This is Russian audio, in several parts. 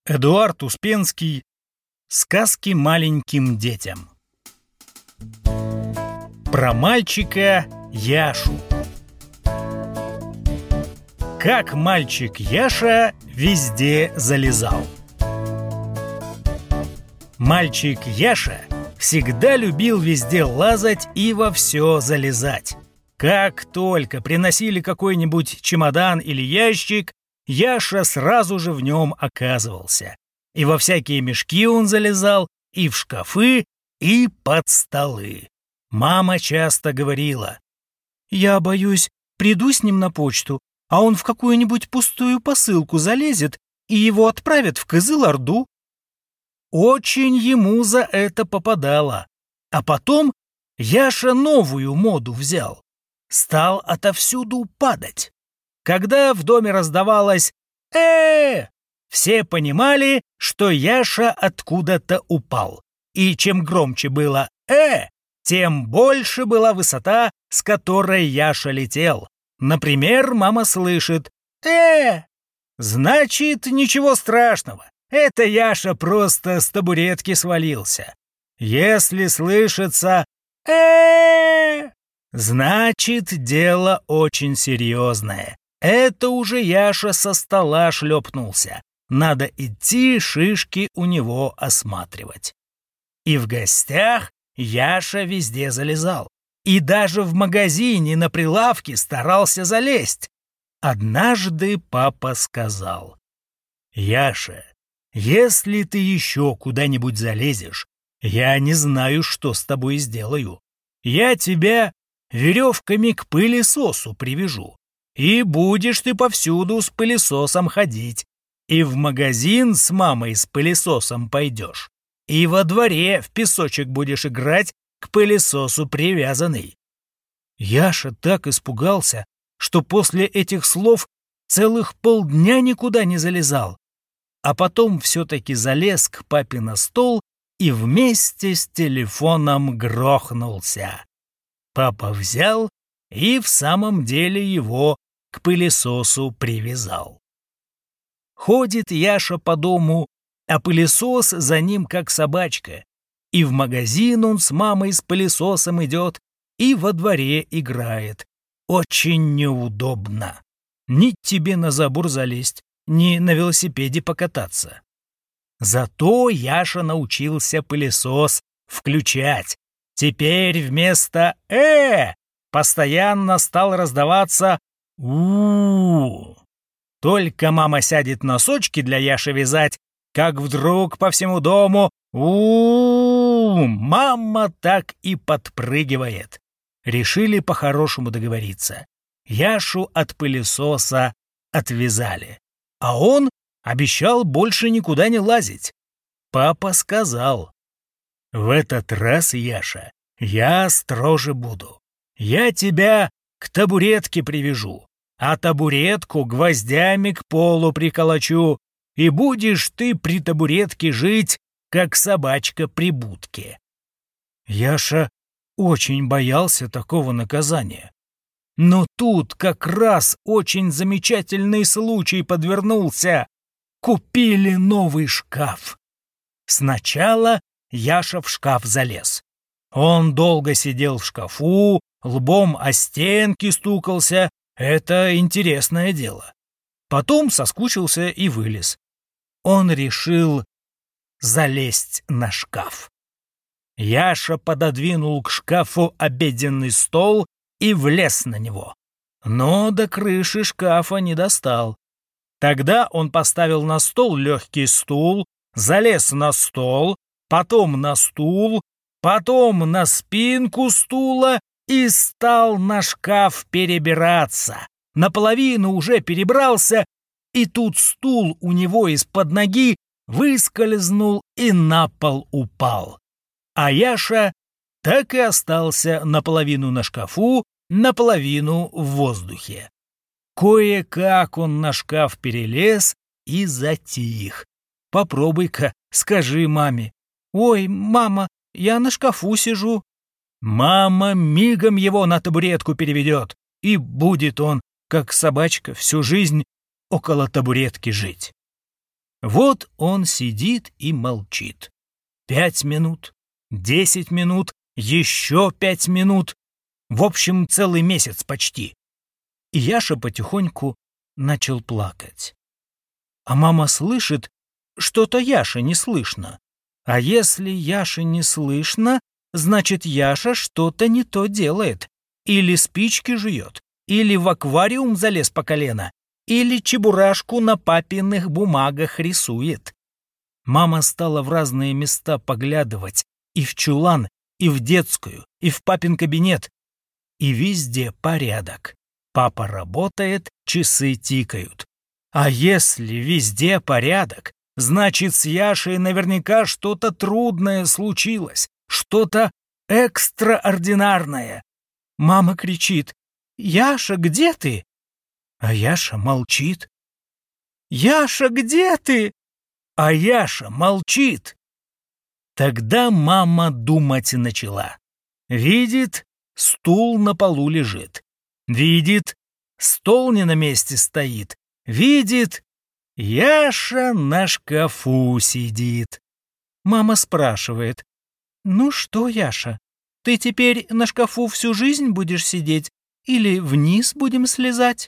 Эдуард Успенский. Сказки маленьким детям. Про мальчика Яшу. Как мальчик Яша везде залезал. Мальчик Яша всегда любил везде лазать и во все залезать. Как только приносили какой-нибудь чемодан или ящик, Яша сразу же в нем оказывался. И во всякие мешки он залезал, и в шкафы, и под столы. Мама часто говорила: «Я боюсь, приду с ним на почту, а он в какую-нибудь пустую посылку залезет, и его отправят в Кызыл-Орду». Очень ему за это попадало. А потом Яша новую моду взял. Стал отовсюду падать. Когда в доме раздавалось все понимали, что Яша откуда-то упал. И чем громче было тем больше была высота, с которой Яша летел. Например, мама слышит значит, ничего страшного. Это Яша просто с табуретки свалился. Если слышится значит, дело очень серьезное. Это уже Яша со стола шлепнулся. Надо идти шишки у него осматривать. И в гостях Яша везде залезал. И даже в магазине на прилавке старался залезть. Однажды папа сказал: «Яша, если ты еще куда-нибудь залезешь, я не знаю, что с тобой сделаю. Я тебя веревками к пылесосу привяжу. И будешь ты повсюду с пылесосом ходить, и в магазин с мамой с пылесосом пойдешь, и во дворе в песочек будешь играть к пылесосу привязанный». Яша так испугался, что после этих слов целых полдня никуда не залезал, а потом все-таки залез к папе на стол и вместе с телефоном грохнулся. Папа взял и в самом деле его к пылесосу привязал. Ходит Яша по дому, а пылесос за ним как собачка. И в магазин он с мамой с пылесосом идет, и во дворе играет. Очень неудобно. Ни тебе на забор залезть, ни на велосипеде покататься. Зато Яша научился пылесос включать. Теперь вместо постоянно стал раздаваться у. Только мама сядет носочки для Яши вязать, как вдруг по всему дому мама так и подпрыгивает. Решили по-хорошему договориться. Яшу от пылесоса отвязали, а он обещал больше никуда не лазить. Папа сказал: «В этот раз, Яша, я строже буду. Я тебя к табуретке привяжу, а табуретку гвоздями к полу приколочу, и будешь ты при табуретке жить, как собачка при будке». Яша очень боялся такого наказания. Но тут как раз очень замечательный случай подвернулся. Купили новый шкаф. Сначала Яша в шкаф залез. Он долго сидел в шкафу, лбом о стенки стукался. Это интересное дело. Потом соскучился и вылез. Он решил залезть на шкаф. Яша пододвинул к шкафу обеденный стол и влез на него. Но до крыши шкафа не достал. Тогда он поставил на стол легкий стул, залез на стол, потом на стул, потом на спинку стула и стал на шкаф перебираться. Наполовину уже перебрался, и тут стул у него из-под ноги выскользнул и на пол упал. А Яша так и остался наполовину на шкафу, наполовину в воздухе. Кое-как он на шкаф перелез и затих. Попробуй-ка, скажи маме: «Ой, мама, я на шкафу сижу». Мама мигом его на табуретку переведет, и будет он, как собачка, всю жизнь около табуретки жить. Вот он сидит и молчит. 5 минут, 10 минут, еще 5 минут. В общем, целый месяц почти. И Яша потихоньку начал плакать. А мама слышит, что-то Яше не слышно. А если Яше не слышно, значит, Яша что-то не то делает. Или спички жует, или в аквариум залез по колено, или чебурашку на папиных бумагах рисует. Мама стала в разные места поглядывать, и в чулан, и в детскую, и в папин кабинет. И везде порядок. Папа работает, часы тикают. А если везде порядок, значит, с Яшей наверняка что-то трудное случилось, что-то экстраординарное. Мама кричит: «Яша, где ты?» А Яша молчит. «Яша, где ты?» А Яша молчит. Тогда мама думать начала. Видит, стул на полу лежит. Видит, стол не на месте стоит. Видит, Яша на шкафу сидит. Мама спрашивает: «Ну что, Яша, ты теперь на шкафу всю жизнь будешь сидеть или вниз будем слезать?»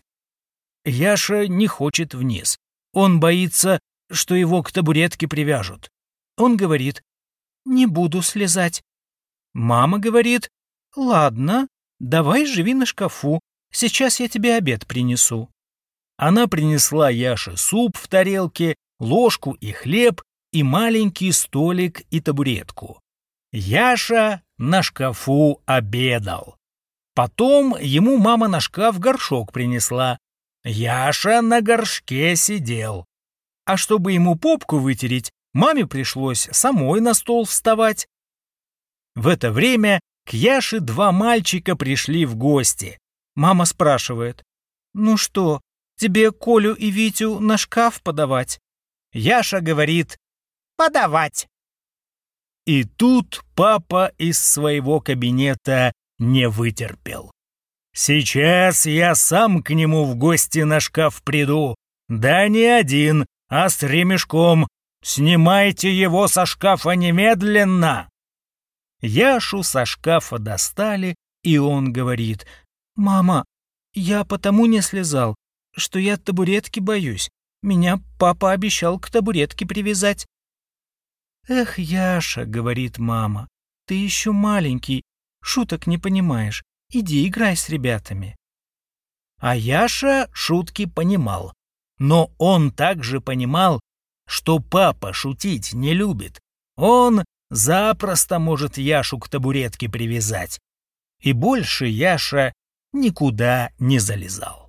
Яша не хочет вниз. Он боится, что его к табуретке привяжут. Он говорит: «Не буду слезать». Мама говорит: «Ладно, давай живи на шкафу, сейчас я тебе обед принесу». Она принесла Яше суп в тарелке, ложку и хлеб, и маленький столик и табуретку. Яша на шкафу обедал. Потом ему мама на шкаф горшок принесла. Яша на горшке сидел. А чтобы ему попку вытереть, маме пришлось самой на стол вставать. В это время к Яше 2 мальчика пришли в гости. Мама спрашивает: «Ну что, тебе Колю и Витю на шкаф подавать?» Яша говорит: «Подавать». И тут папа из своего кабинета не вытерпел. «Сейчас я сам к нему в гости на шкаф приду. Да не один, а с ремешком. Снимайте его со шкафа немедленно!» Яшу со шкафа достали, и он говорит: «Мама, я потому не слезал, что я табуретки боюсь. Меня папа обещал к табуретке привязать». «Эх, Яша, — говорит мама, — ты еще маленький, шуток не понимаешь. Иди играй с ребятами». А Яша шутки понимал. Но он также понимал, что папа шутить не любит. Он запросто может Яшу к табуретке привязать. И больше Яша никуда не залезал.